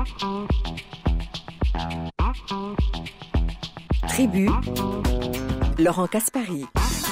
Tribu, Laurent Caspary.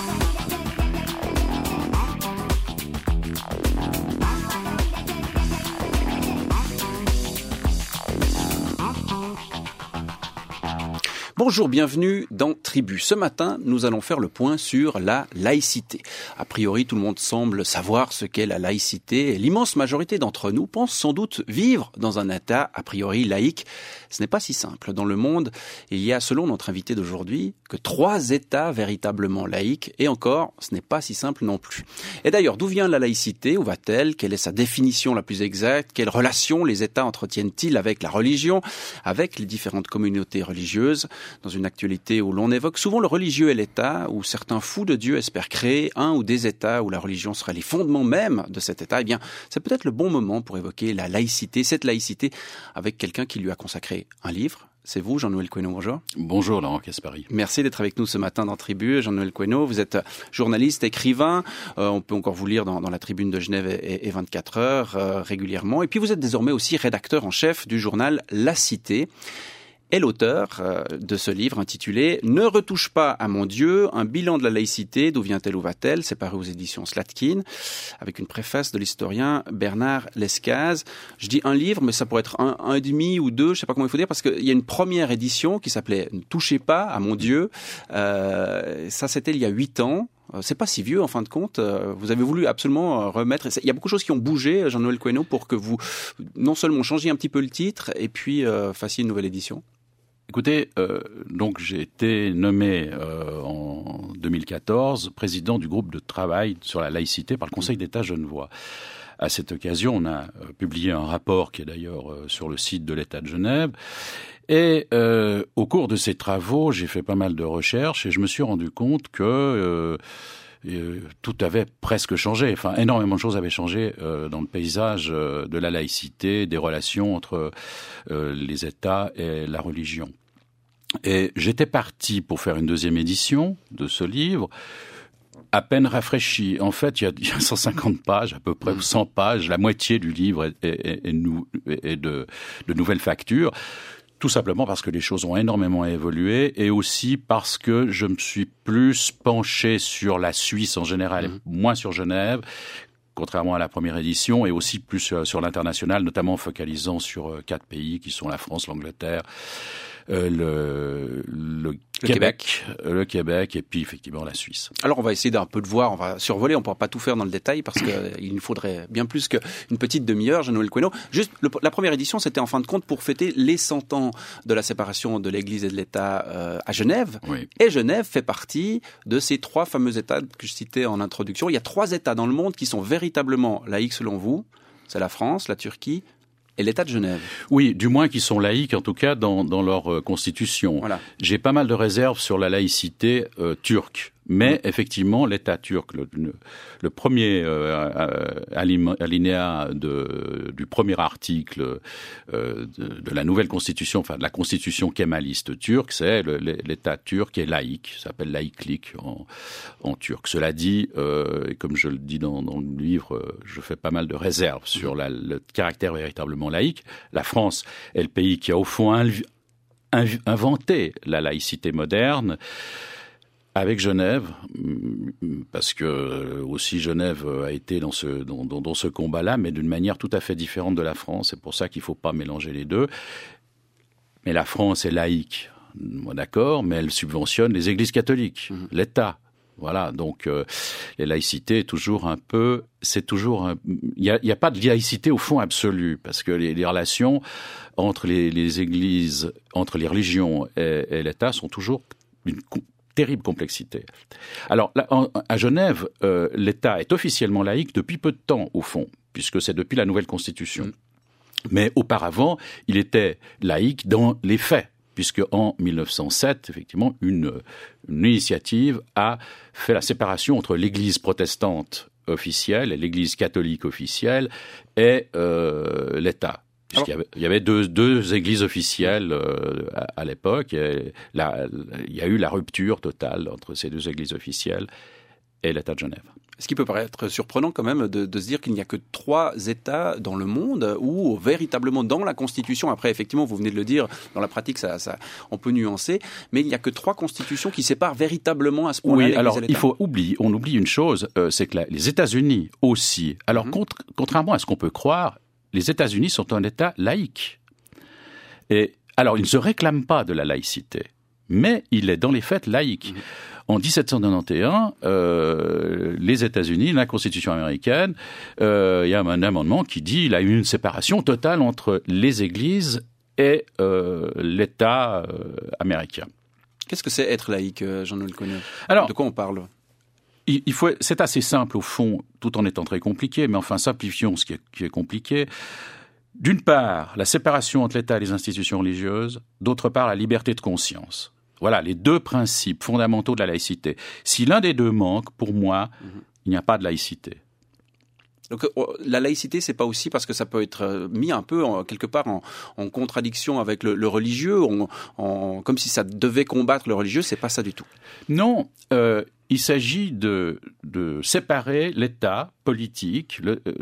Bonjour, bienvenue dans Tribu. Ce matin, nous allons faire le point sur la laïcité. A priori, tout le monde semble savoir ce qu'est la laïcité. L'immense majorité d'entre nous pense sans doute vivre dans un État a priori laïque. Ce n'est pas si simple. Dans le monde, il y a, selon notre invité d'aujourd'hui, que 3 États véritablement laïques. Et encore, ce n'est pas si simple non plus. Et d'ailleurs, d'où vient la laïcité? Où va-t-elle? Quelle est sa définition la plus exacte? Quelles relations les États entretiennent-ils avec la religion, avec les différentes communautés religieuses? Dans une actualité où l'on évoque souvent le religieux et l'État, où certains fous de Dieu espèrent créer un ou des États où la religion sera les fondements même de cet État, eh bien, c'est peut-être le bon moment pour évoquer la laïcité, cette laïcité, avec quelqu'un qui lui a consacré un livre. C'est vous, Jean-Noël Queneau, bonjour. Bonjour, Laurent Caspary. Merci d'être avec nous ce matin dans Tribu. Jean-Noël Queneau, vous êtes journaliste, écrivain. On peut encore vous lire dans la Tribune de Genève et 24 heures régulièrement. Et puis vous êtes désormais aussi rédacteur en chef du journal La Cité. Et l'auteur de ce livre intitulé « Ne retouche pas à mon Dieu, un bilan de la laïcité, d'où vient-elle, où va-t-elle ?» C'est paru aux éditions Slatkin, avec une préface de l'historien Bernard Lescaz. Je dis un livre, mais ça pourrait être un et demi ou deux, je ne sais pas comment il faut dire, parce qu'il y a une première édition qui s'appelait « Ne touchez pas à mon Dieu ». Ça, c'était il y a 8 ans. C'est pas si vieux en fin de compte. Vous avez voulu absolument remettre. Il y a beaucoup de choses qui ont bougé, Jean-Noël Queneau, pour que vous non seulement changiez un petit peu le titre et puis fassiez une nouvelle édition. Écoutez, donc j'ai été nommé en 2014 président du groupe de travail sur la laïcité par le Conseil d'État genevois. À cette occasion, on a publié un rapport qui est d'ailleurs sur le site de l'État de Genève. Et au cours de ces travaux, j'ai fait pas mal de recherches et je me suis rendu compte que tout avait presque changé. Enfin, énormément de choses avaient changé dans le paysage de la laïcité, des relations entre les États et la religion. Et j'étais parti pour faire une deuxième édition de ce livre, à peine rafraîchi. En fait, il y a 150 pages, à peu près 100 pages, la moitié du livre est de nouvelles factures. Tout simplement parce que les choses ont énormément évolué et aussi parce que je me suis plus penché sur la Suisse en général, moins sur Genève, contrairement à la première édition, et aussi plus sur l'international, notamment focalisant sur 4 pays qui sont la France, l'Angleterre, le Québec et puis effectivement la Suisse. Alors on va essayer d'un peu de voir, on va survoler, on ne pourra pas tout faire dans le détail parce qu'il nous faudrait bien plus qu'une petite demi-heure, Jean-Noël Queneau. Juste, la première édition, c'était en fin de compte pour fêter les 100 ans de la séparation de l'Église et de l'État à Genève. Oui. Et Genève fait partie de ces 3 fameux États que je citais en introduction. Il y a 3 États dans le monde qui sont véritablement laïques selon vous. C'est la France, la Turquie et l'État de Genève. Oui, du moins qui sont laïcs, en tout cas dans leur constitution. Voilà. J'ai pas mal de réserves sur la laïcité turque. Mais effectivement, l'État turc, le premier alinéa du premier article de la nouvelle constitution, enfin de la constitution kémaliste turque, c'est l'État turc est laïque, ça s'appelle laïklik en turc. Cela dit, et comme je le dis dans le livre, je fais pas mal de réserves sur le caractère véritablement laïque. La France est le pays qui a au fond inventé la laïcité moderne. Avec Genève, parce que aussi Genève a été dans ce combat-là, mais d'une manière tout à fait différente de la France. C'est pour ça qu'il ne faut pas mélanger les deux. Mais la France est laïque, d'accord, mais elle subventionne les églises catholiques, l'État. Voilà, donc la laïcité est toujours un peu, il y a pas de laïcité au fond absolue, parce que les relations entre les églises, entre les religions et l'État sont toujours d'une terrible complexité. Alors, là, à Genève, l'État est officiellement laïque depuis peu de temps, au fond, puisque c'est depuis la nouvelle Constitution. Mais auparavant, il était laïque dans les faits, puisque en 1907, effectivement, une initiative a fait la séparation entre l'Église protestante officielle et l'Église catholique officielle et l'État. Puisqu'il y avait deux églises officielles à l'époque. Et il y a eu la rupture totale entre ces 2 églises officielles et l'État de Genève. Ce qui peut paraître surprenant quand même de se dire qu'il n'y a que 3 États dans le monde où véritablement dans la Constitution, après effectivement vous venez de le dire, dans la pratique ça on peut nuancer, mais il n'y a que 3 constitutions qui séparent véritablement à ce point-là l'Église et l'État. il faut on oublie une chose, c'est que les États-Unis aussi, alors contrairement à ce qu'on peut croire, les États-Unis sont un État laïque. Et alors ils ne se réclament pas de la laïcité, mais il est dans les faits laïque. En 1791, les États-Unis, la Constitution américaine, il y a un amendement qui dit qu'il y a eu une séparation totale entre les églises et l'État américain. Qu'est-ce que c'est être laïque, Jean-Noël Connet ? Alors, de quoi on parle ? C'est assez simple au fond, tout en étant très compliqué, mais enfin simplifions ce qui est compliqué. D'une part, la séparation entre l'État et les institutions religieuses, d'autre part, la liberté de conscience. Voilà les 2 principes fondamentaux de la laïcité. Si l'un des 2 manque, pour moi, il n'y a pas de laïcité. Donc la laïcité, c'est pas aussi parce que ça peut être mis un peu quelque part en contradiction avec le religieux, comme si ça devait combattre le religieux. C'est pas ça du tout. Non, il s'agit de séparer l'État politique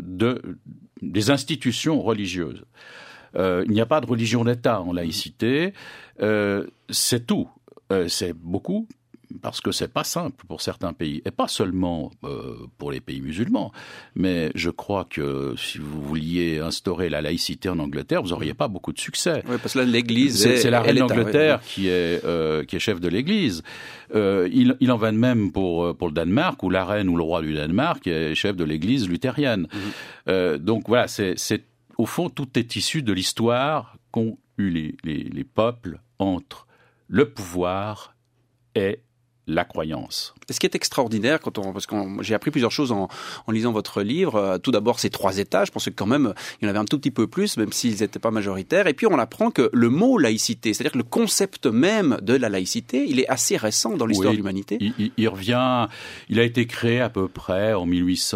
des institutions religieuses. Il n'y a pas de religion d'État en laïcité. C'est tout. C'est beaucoup. Parce que c'est pas simple pour certains pays, et pas seulement pour les pays musulmans, mais je crois que si vous vouliez instaurer la laïcité en Angleterre, vous n'auriez pas beaucoup de succès. Oui, parce que là, l'Église c'est la reine d'Angleterre qui est chef de l'Église. Il en va de même pour le Danemark, où la reine ou le roi du Danemark est chef de l'Église luthérienne. Donc voilà, c'est au fond tout est issu de l'histoire qu'ont eu les peuples entre le pouvoir et la croyance. Ce qui est extraordinaire, parce que j'ai appris plusieurs choses en lisant votre livre. Tout d'abord, ces 3 États, je pensais que quand même, il y en avait un tout petit peu plus, même s'ils n'étaient pas majoritaires. Et puis, on apprend que le mot laïcité, c'est-à-dire que le concept même de la laïcité, il est assez récent dans l'histoire de l'humanité. Il revient, il a été créé à peu près en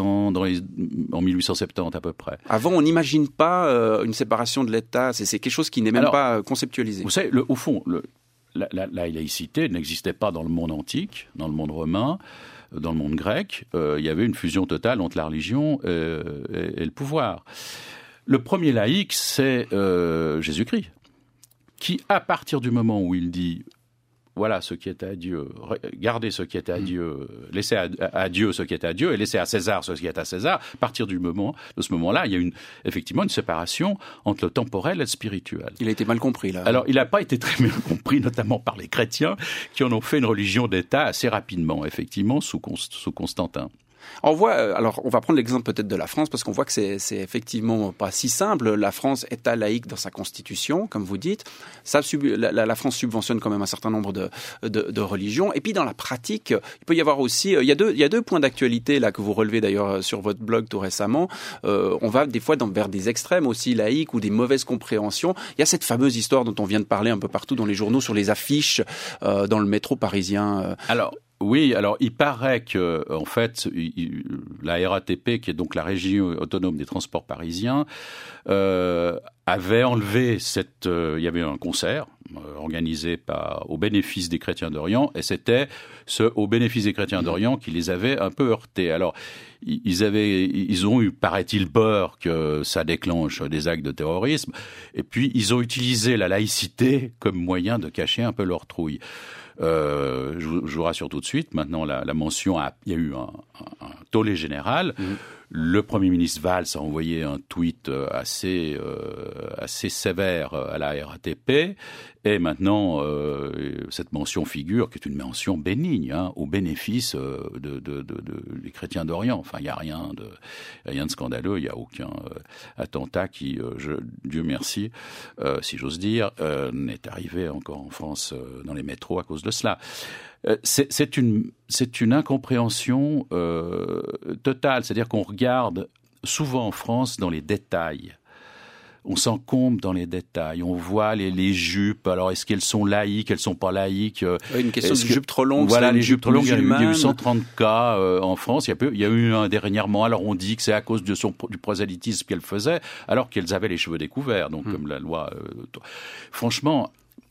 1870 à peu près. Avant, on n'imagine pas une séparation de l'État. C'est quelque chose qui n'est même pas conceptualisé. Vous savez, au fond, la laïcité n'existait pas dans le monde antique, dans le monde romain, dans le monde grec. Il y avait une fusion totale entre la religion et le pouvoir. Le premier laïc, c'est Jésus-Christ, qui, à partir du moment où il dit voilà ce qui est à Dieu, gardez ce qui est à Dieu, laissez à Dieu ce qui est à Dieu et laissez à César ce qui est à César. À partir de ce moment-là, il y a effectivement une séparation entre le temporel et le spirituel. Il a été mal compris, là. Alors, il n'a pas été très bien compris, notamment par les chrétiens, qui en ont fait une religion d'État assez rapidement, effectivement, sous Constantin. On voit, alors on va prendre l'exemple peut-être de la France, parce qu'on voit que c'est effectivement pas si simple. La France est laïque dans sa constitution, comme vous dites. La France subventionne quand même un certain nombre de religions. Et puis dans la pratique, il peut y avoir aussi, il y a 2 points d'actualité là que vous relevez d'ailleurs sur votre blog tout récemment. On va des fois vers des extrêmes aussi laïques ou des mauvaises compréhensions. Il y a cette fameuse histoire dont on vient de parler un peu partout dans les journaux sur les affiches dans le métro parisien. Oui, alors il paraît que, en fait, la RATP, qui est donc la Régie autonome des transports parisiens, avait enlevé il y avait un concert organisé au bénéfice des chrétiens d'Orient, et c'était au bénéfice des chrétiens d'Orient qui les avait un peu heurtés. Alors, ils ont eu, paraît-il, peur que ça déclenche des actes de terrorisme, et puis ils ont utilisé la laïcité comme moyen de cacher un peu leur trouille. Je vous rassure tout de suite, maintenant la mention, il y a eu un tollé général. Le Premier ministre Valls a envoyé un tweet assez sévère à la RATP, et maintenant cette mention figure, qui est une mention bénigne, au bénéfice des chrétiens d'Orient. Enfin, il n'y a rien de scandaleux, il n'y a aucun attentat qui, Dieu merci, si j'ose dire, n'est arrivé encore en France dans les métros à cause de cela. C'est une incompréhension totale, c'est-à-dire qu'on regarde souvent en France dans les détails. On s'encombre dans les détails. On voit les jupes. Alors, est-ce qu'elles sont laïques, elles sont pas laïques? Une question de jupes trop longues. Voilà, les jupes trop longues. Il y a eu 130 cas en France. Il y a eu un dernièrement. Alors, on dit que c'est à cause du prosélytisme qu'elles faisaient, alors qu'elles avaient les cheveux découverts. Donc, comme la loi. Franchement,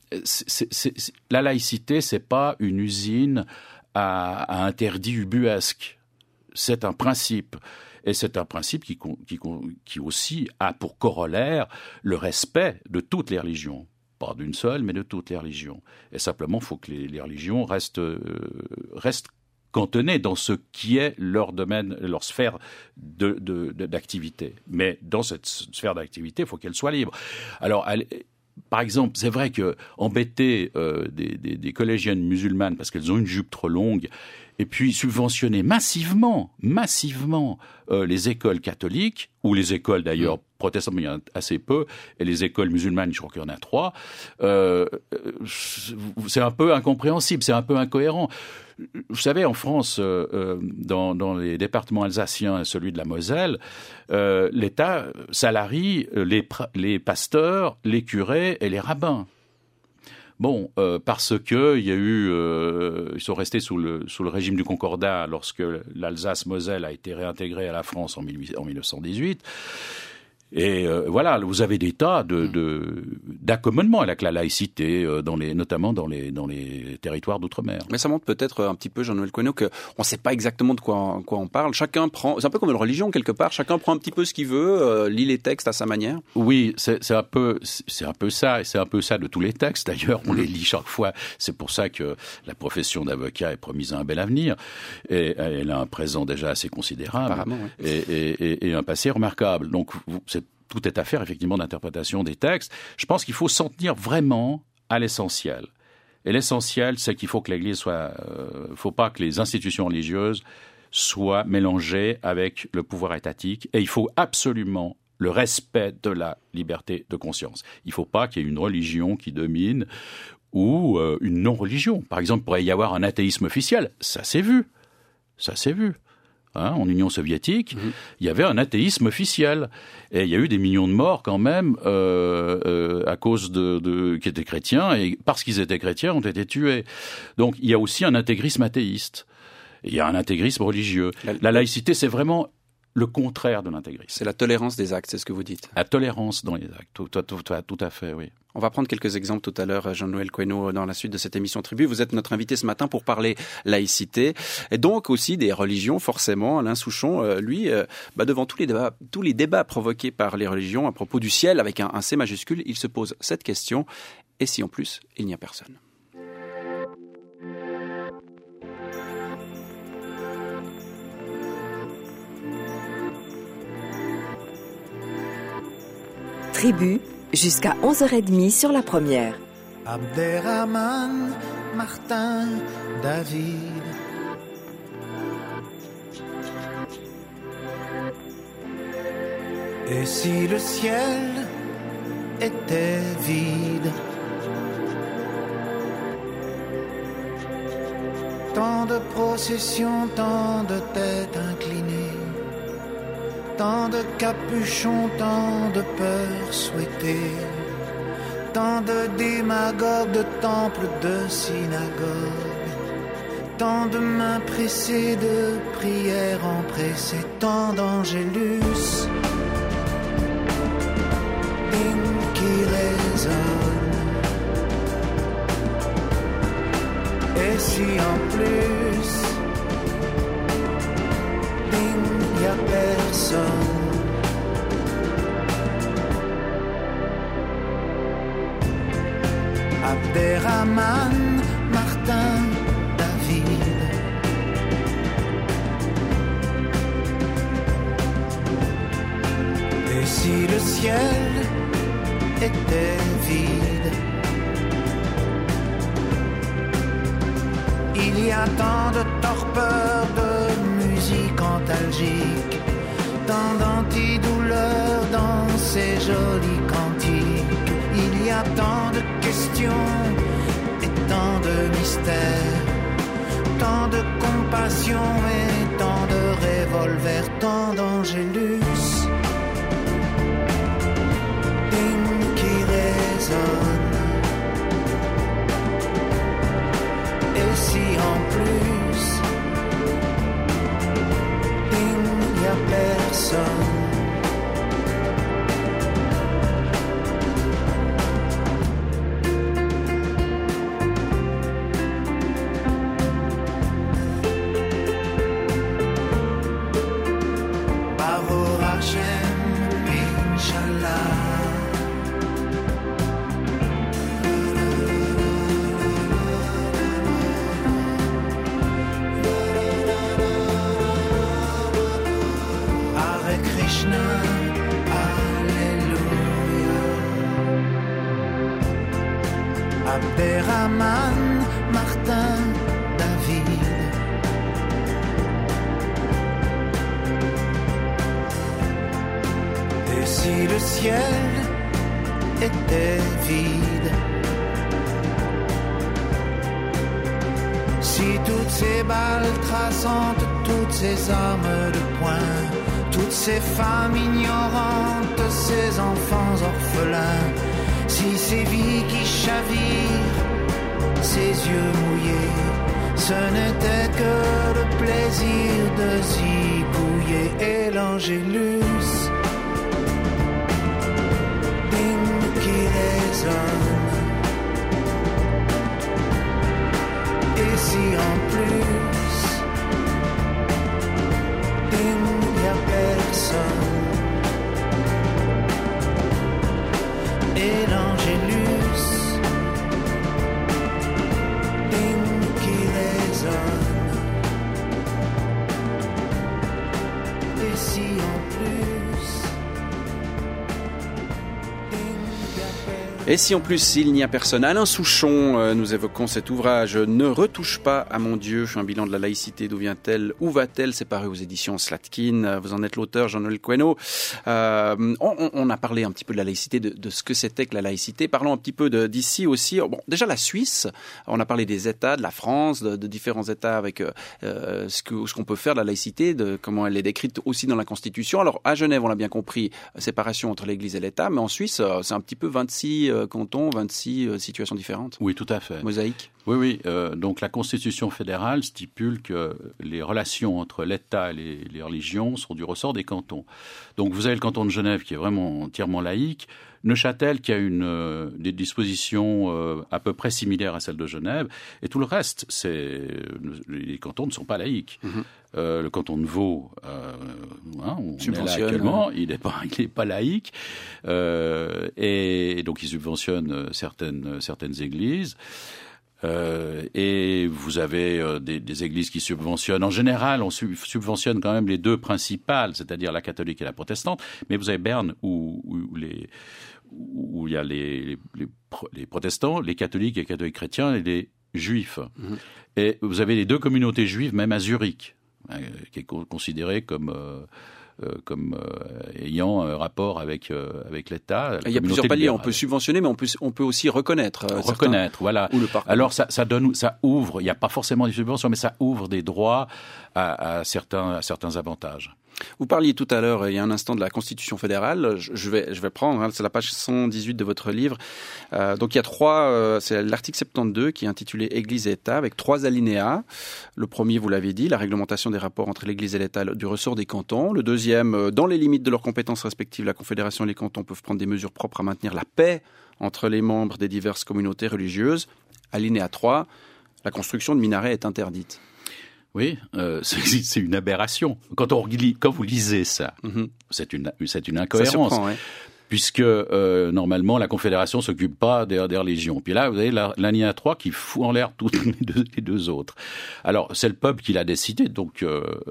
la laïcité, c'est pas une usine à interdits ubuesques. c'est un principe. Et c'est un principe qui aussi a pour corollaire le respect de toutes les religions. Pas d'une seule, mais de toutes les religions. Et simplement, il faut que les religions restent cantonnées dans ce qui est leur domaine, leur sphère d'activité. Mais dans cette sphère d'activité, il faut qu'elle soit libre. Alors, par exemple, c'est vrai que embêter des collégiennes musulmanes parce qu'elles ont une jupe trop longue, et puis subventionner massivement les écoles catholiques, ou les écoles d'ailleurs protestantes, mais il y en a assez peu, et les écoles musulmanes, je crois qu'il y en a 3, c'est un peu incompréhensible, c'est un peu incohérent. Vous savez, en France, dans les départements alsaciens et celui de la Moselle, l'État salarie les pasteurs, les curés et les rabbins. Bon, parce que il y a eu, ils sont restés sous le régime du Concordat lorsque l'Alsace-Moselle a été réintégrée à la France en 1918. Et voilà, vous avez des tas d'accommodements avec la laïcité, notamment dans les territoires d'outre-mer. Mais ça montre peut-être un petit peu, Jean-Noël Cohenneau, qu'on ne sait pas exactement de quoi on parle. Chacun prend, c'est un peu comme une religion quelque part. Chacun prend un petit peu ce qu'il veut, lit les textes à sa manière. Oui, c'est un peu ça, et c'est un peu ça de tous les textes. D'ailleurs, on les lit chaque fois. C'est pour ça que la profession d'avocat est promise à un bel avenir, et elle a un présent déjà assez considérable, apparemment, oui. et un passé remarquable. Donc, tout est affaire effectivement d'interprétation des textes. Je pense qu'il faut s'en tenir vraiment à l'essentiel. Et l'essentiel, c'est qu'il faut que l'Église faut pas que les institutions religieuses soient mélangées avec le pouvoir étatique. Et il faut absolument le respect de la liberté de conscience. Il ne faut pas qu'il y ait une religion qui domine ou une non-religion. Par exemple, il pourrait y avoir un athéisme officiel. Ça s'est vu. En Union soviétique, il y avait un athéisme officiel. Et il y a eu des millions de morts quand même à cause qui étaient chrétiens, et parce qu'ils étaient chrétiens, ont été tués. Donc il y a aussi un intégrisme athéiste. Il y a un intégrisme religieux. La laïcité, c'est vraiment le contraire de l'intégrisme. C'est la tolérance des actes, c'est ce que vous dites. La tolérance dans les actes, tout à fait, oui. On va prendre quelques exemples tout à l'heure, Jean-Noël Cohenneau, dans la suite de cette émission Tribu. Vous êtes notre invité ce matin pour parler laïcité, et donc aussi des religions, forcément. Alain Souchon, lui, devant tous les débats provoqués par les religions à propos du ciel, avec un C majuscule, il se pose cette question, et si en plus, il n'y a personne ? Tribu, jusqu'à 11h30 sur la première. Abderrahman, Martin, David. Et si le ciel était vide? Tant de processions, tant de têtes inclinées, tant de capuchons, tant de peurs souhaitées, tant de démagogues, de temples, de synagogues, tant de mains pressées, de prières empressées, tant d'angélus qui résonnent. Et si en plus il n'y a personne? Abderrahman, Martin, David. Et si le ciel était vide? Il y a tant de torpeurs, de musique antalgique, tant d'antidouleurs dans ces jolis cantiques. Il y a tant de questions et tant de mystères, tant de compassion et tant de revolvers, tant d'angélus qui résonnent. Et si en plus il n'y a personne? Abderrahman, Martin, David. Et si le ciel était vide, si toutes ces balles traçantes, toutes ces armes de poing, toutes ces femmes ignorantes, ces enfants orphelins, si ces vies qui chavirent, ces yeux mouillés, ce n'était que le plaisir de zigouiller. Et l'angélus qui résonne. Et si en plus il n'y a personne, et l'angélus qui résonne. Et si en plus. Et si en plus il n'y a personne, Alain Souchon, nous évoquons cet ouvrage Ne retouche pas à mon Dieu, un bilan de la laïcité, d'où vient-elle, où va-t-elle, c'est paru aux éditions Slatkin, vous en êtes l'auteur, Jean-Noël Queno. On a parlé un petit peu de la laïcité, de ce que c'était que la laïcité, parlons un petit peu d'ici aussi. Bon, déjà la Suisse, on a parlé des États, de la France, de différents États avec ce qu'on peut faire de la laïcité, de comment elle est décrite aussi dans la Constitution. Alors à Genève, on l'a bien compris, séparation entre l'Église et l'État, mais en Suisse, c'est un petit peu 26 cantons, 26 situations différentes. Oui, tout à fait. Mosaïque. Oui. Donc la Constitution fédérale stipule que les relations entre l'État et les religions sont du ressort des cantons. Donc vous avez le canton de Genève qui est vraiment entièrement laïque. Neuchâtel qui a des dispositions à peu près similaires à celles de Genève. Et tout le reste, les cantons ne sont pas laïques. Le canton de Vaud, on est là actuellement, il n'est pas laïque. Et donc il subventionne certaines églises. Et vous avez des églises qui subventionnent. En général, on subventionne quand même les deux principales, c'est-à-dire la catholique et la protestante. Mais vous avez Berne où il y a les protestants, les catholiques et les catholiques chrétiens et les juifs. Et vous avez les deux communautés juives, même à Zurich, qui est considérée comme ayant un rapport avec l'État. Il y a plusieurs paliers. On peut subventionner, mais on peut aussi reconnaître. Voilà. Alors ça ouvre. Il n'y a pas forcément des subventions, mais ça ouvre des droits à certains avantages. Vous parliez tout à l'heure, il y a un instant, de la Constitution fédérale. Je vais prendre, c'est la page 118 de votre livre. Donc il y a c'est l'article 72 qui est intitulé Église et État, avec 3 alinéas. Le premier, vous l'avez dit, la réglementation des rapports entre l'Église et l'État du ressort des cantons. Le deuxième, dans les limites de leurs compétences respectives, la Confédération et les cantons peuvent prendre des mesures propres à maintenir la paix entre les membres des diverses communautés religieuses. Alinéa 3, la construction de minarets est interdite. Oui, c'est une aberration. Quand vous lisez ça, c'est une incohérence. Ça surprend, ouais. Puisque normalement la Confédération s'occupe pas des religions. Puis là, vous avez l'alinéa 3 qui fout en l'air toutes les deux autres. Alors, c'est le peuple qui l'a décidé, donc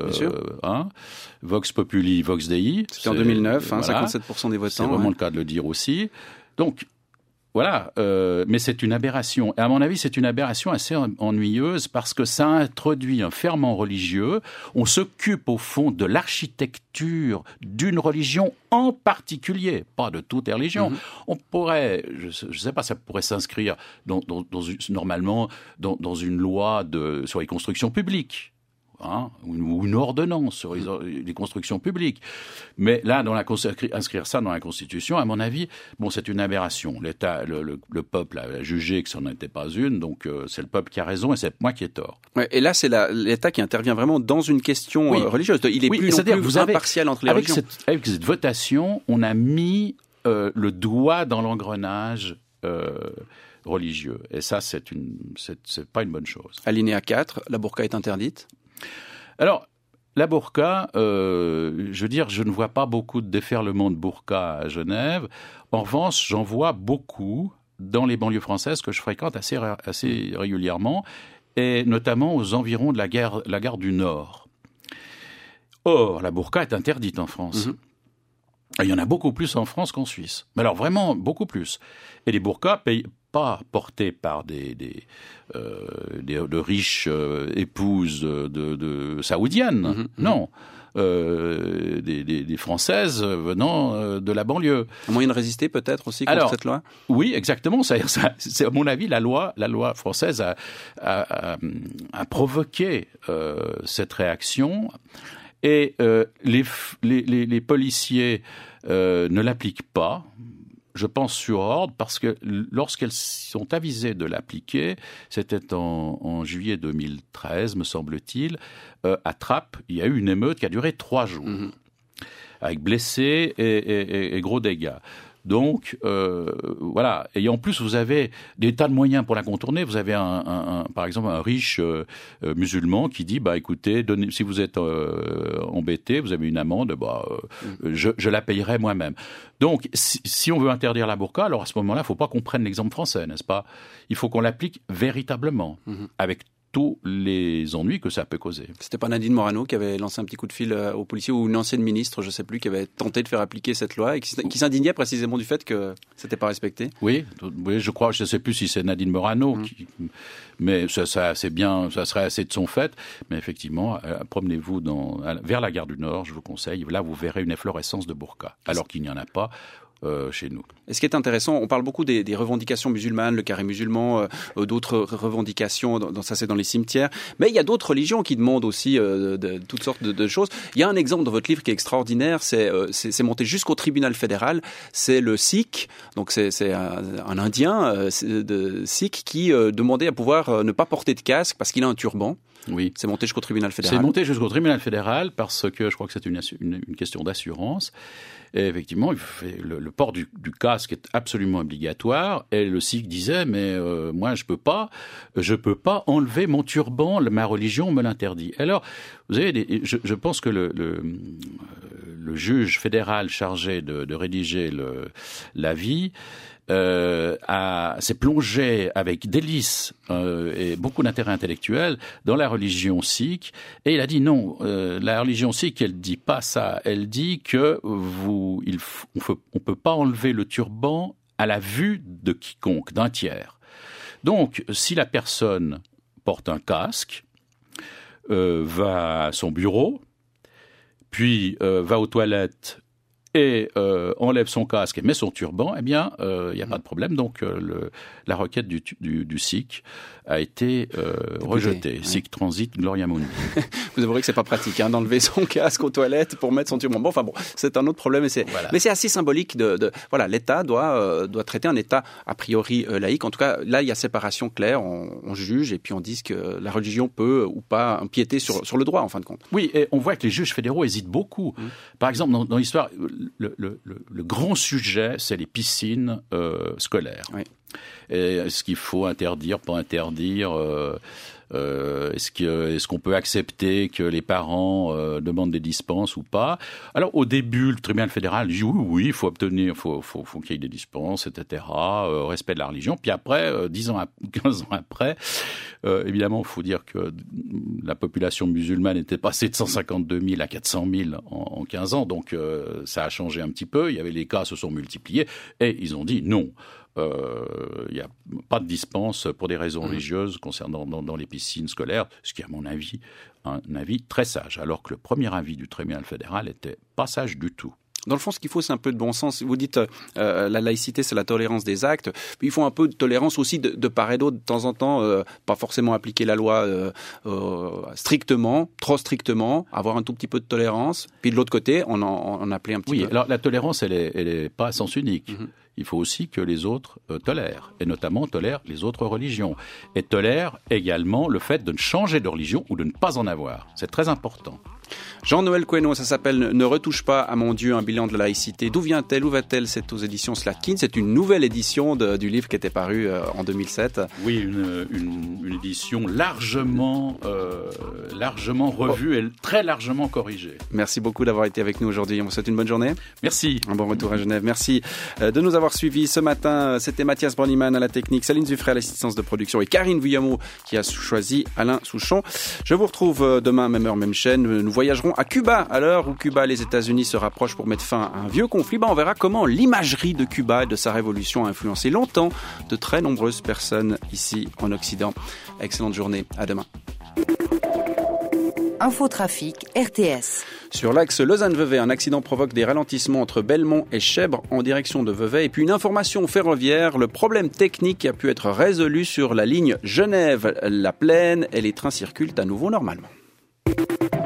Vox Populi, Vox Dei. C'était en 2009, 57% des votants. C'est vraiment le cas de le dire aussi. Donc, voilà, mais c'est une aberration. Et à mon avis, c'est une aberration assez ennuyeuse parce que ça introduit un ferment religieux. On s'occupe au fond de l'architecture d'une religion en particulier, pas de toutes les religions. On pourrait, je sais pas, ça pourrait s'inscrire normalement dans une loi sur les constructions publiques. Ou une ordonnance sur les constructions publiques. Mais là, inscrire ça dans la Constitution, à mon avis, c'est une aberration. L'État, le peuple a jugé que ça n'en était pas une, donc c'est le peuple qui a raison et c'est moi qui ai tort. Ouais, et là, c'est l'État qui intervient vraiment dans une question religieuse. Il est plus impartial entre les religions. Avec cette votation, on a mis le doigt dans l'engrenage religieux. Et ça, c'est pas une bonne chose. Alinéa 4, la burqa est interdite. Alors, la burqa, je ne vois pas beaucoup de déferlement de burqa à Genève. En revanche, j'en vois beaucoup dans les banlieues françaises que je fréquente assez régulièrement, et notamment aux environs de la gare du Nord. Or, la burqa est interdite en France. Il y en a beaucoup plus en France qu'en Suisse. Mais alors vraiment beaucoup plus. Et les burqas pas porté par de riches épouses de saoudiennes, non. Des Françaises venant de la banlieue. Un moyen de résister peut-être aussi contre cette loi ? Oui, exactement. C'est à mon avis la loi française a provoqué cette réaction et les policiers ne l'appliquent pas. Je pense sur ordre, parce que lorsqu'elles sont avisées de l'appliquer, c'était en juillet 2013, me semble-t-il, à Trappes, il y a eu une émeute qui a duré 3 jours, avec blessés et gros dégâts. Donc, voilà. Et en plus, vous avez des tas de moyens pour la contourner. Vous avez par exemple, un riche musulman qui dit, écoutez, si vous êtes embêté, vous avez une amende, je la payerai moi-même. Donc, si on veut interdire la burqa, alors à ce moment-là, il ne faut pas qu'on prenne l'exemple français, n'est-ce pas ? Il faut qu'on l'applique véritablement, avec tous les ennuis que ça peut causer. C'était pas Nadine Morano qui avait lancé un petit coup de fil aux policiers, ou une ancienne ministre, je ne sais plus, qui avait tenté de faire appliquer cette loi et qui s'indignait précisément du fait que c'était pas respecté. Oui, je crois, je ne sais plus si c'est Nadine Morano, mais ça c'est bien, ça serait assez de son fait. Mais effectivement, promenez-vous vers la gare du Nord, je vous conseille. Là, vous verrez une efflorescence de burqa, alors qu'il n'y en a pas chez nous. Et ce qui est intéressant, on parle beaucoup des revendications musulmanes, le carré musulman, d'autres revendications, ça c'est dans les cimetières, mais il y a d'autres religions qui demandent aussi toutes sortes de choses. Il y a un exemple dans votre livre qui est extraordinaire, c'est monté jusqu'au tribunal fédéral, c'est le sikh, donc c'est un indien sikh qui demandait à pouvoir ne pas porter de casque parce qu'il a un turban. Oui. C'est monté jusqu'au tribunal fédéral. C'est monté jusqu'au tribunal fédéral parce que je crois que c'est une question d'assurance. Et effectivement, le port du casque est absolument obligatoire. Et le sikh disait, mais moi je peux pas enlever mon turban, ma religion me l'interdit. Alors, vous avez je pense que le juge fédéral chargé de rédiger l'avis s'est plongé avec délice et beaucoup d'intérêt intellectuel dans la religion sikh, et il a dit non, la religion sikh, elle dit pas ça, elle dit que on peut pas enlever le turban à la vue de quiconque, d'un tiers. Donc, si la personne porte un casque, va à son bureau, puis va aux toilettes et enlève son casque et met son turban, eh bien, il n'y a pas de problème. Donc, la requête du sikh a été rejetée. Ouais. Sikh Transit, Gloria Mundi. Vous avouerez que c'est pas pratique, d'enlever son casque aux toilettes pour mettre son turban. Bon, c'est un autre problème, mais c'est assez symbolique voilà, l'État doit traiter un État a priori laïque. En tout cas, là, il y a séparation claire. On juge et puis on dit que la religion peut ou pas empiéter sur le droit, en fin de compte. Oui, et on voit que les juges fédéraux hésitent beaucoup. Par exemple, dans l'histoire, le grand sujet, c'est les piscines scolaires. Oui. Est-ce qu'il faut interdire, pas interdire Est-ce qu'on peut accepter que les parents demandent des dispenses ou pas? Alors, au début, le tribunal fédéral dit oui, il faut obtenir, faut qu'il y ait des dispenses, etc., respect de la religion. Puis après, 10 ans, 15 ans après, évidemment, il faut dire que la population musulmane était passée de 152 000 à 400 000 en 15 ans, donc ça a changé un petit peu. Les cas se sont multipliés et ils ont dit non. Il n'y a pas de dispense pour des raisons religieuses concernant dans les piscines scolaires, ce qui est à mon avis un avis très sage, alors que le premier avis du tribunal fédéral était pas sage du tout. Dans le fond, ce qu'il faut, c'est un peu de bon sens. Vous dites la laïcité, c'est la tolérance des actes. Puis il faut un peu de tolérance aussi de part et d'autre, de temps en temps. Pas forcément appliquer la loi strictement, trop strictement, avoir un tout petit peu de tolérance. Puis de l'autre côté, on appeler un petit peu. Oui, alors la tolérance, elle est pas à sens unique. Mm-hmm. Il faut aussi que les autres tolèrent, et notamment tolèrent les autres religions. Et tolèrent également le fait de ne changer de religion ou de ne pas en avoir. C'est très important. Jean-Noël Cohenno, ça s'appelle « Ne retouche pas à mon Dieu, un bilan de la laïcité ». D'où vient-elle, où va-t-elle? C'est aux éditions Slatkin. C'est une nouvelle édition du livre qui était paru en 2007. Oui, une édition largement revue et très largement corrigée. Merci beaucoup d'avoir été avec nous aujourd'hui. On vous souhaite une bonne journée. Merci. Un bon retour à Genève. Merci de nous avoir suivis ce matin. C'était Mathias Borniman à la technique, Céline Zuffray à l'assistance de production et Karine Vuillamot qui a choisi Alain Souchon. Je vous retrouve demain, même heure, même chaîne. Nous voyons voyagerons à Cuba. À l'heure où Cuba et les États-Unis se rapprochent pour mettre fin à un vieux conflit, on verra comment l'imagerie de Cuba et de sa révolution a influencé longtemps de très nombreuses personnes ici en Occident. Excellente journée, à demain. Infotrafic RTS. Sur l'axe Lausanne-Vevey, un accident provoque des ralentissements entre Belmont et Chèvres en direction de Vevey. Et puis une information ferroviaire, le problème technique a pu être résolu sur la ligne Genève-La Plaine et les trains circulent à nouveau normalement.